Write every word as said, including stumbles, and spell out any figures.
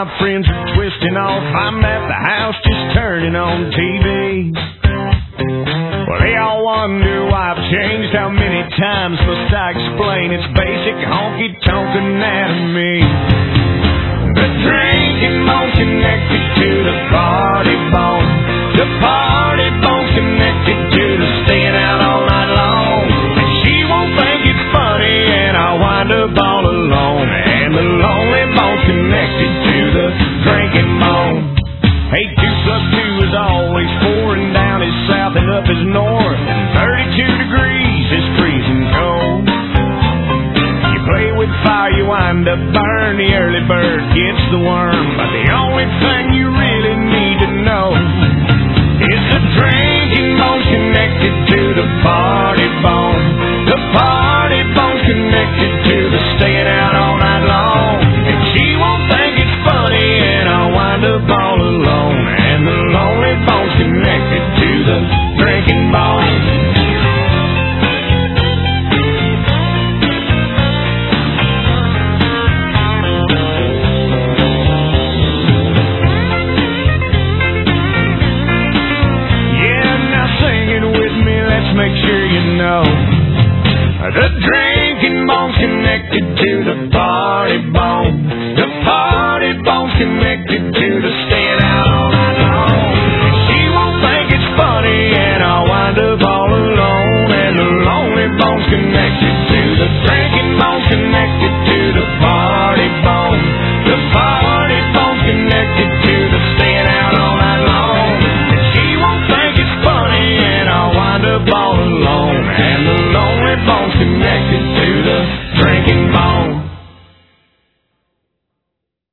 my friends are twisting off. I'm at the house just turning on T V. Well, they all wonder why I've changed. How many times must I explain? It's basic honky-tonk anatomy. The drinking bone connected to the party bone. The party bone connected to the staying out all night long. And she won't think it's funny, and I'll wind up all alone. And the lonely bone connected to the drinking bone. Hey, two plus two is always four, and down is south and up is north. And thirty-two degrees is freezing cold. You play with fire, you wind up burn. The early bird gets the worm. But the only thing you really need to know is the drinking bone connected to the party bone. The party bone connected to the staying out all night long. And she won't think it's funny, and I'll wind up all alone. And the lonely bone's connected to the drinking bone. Make sure you know the drinking bone's connected to the party bone. The party bone's connected to the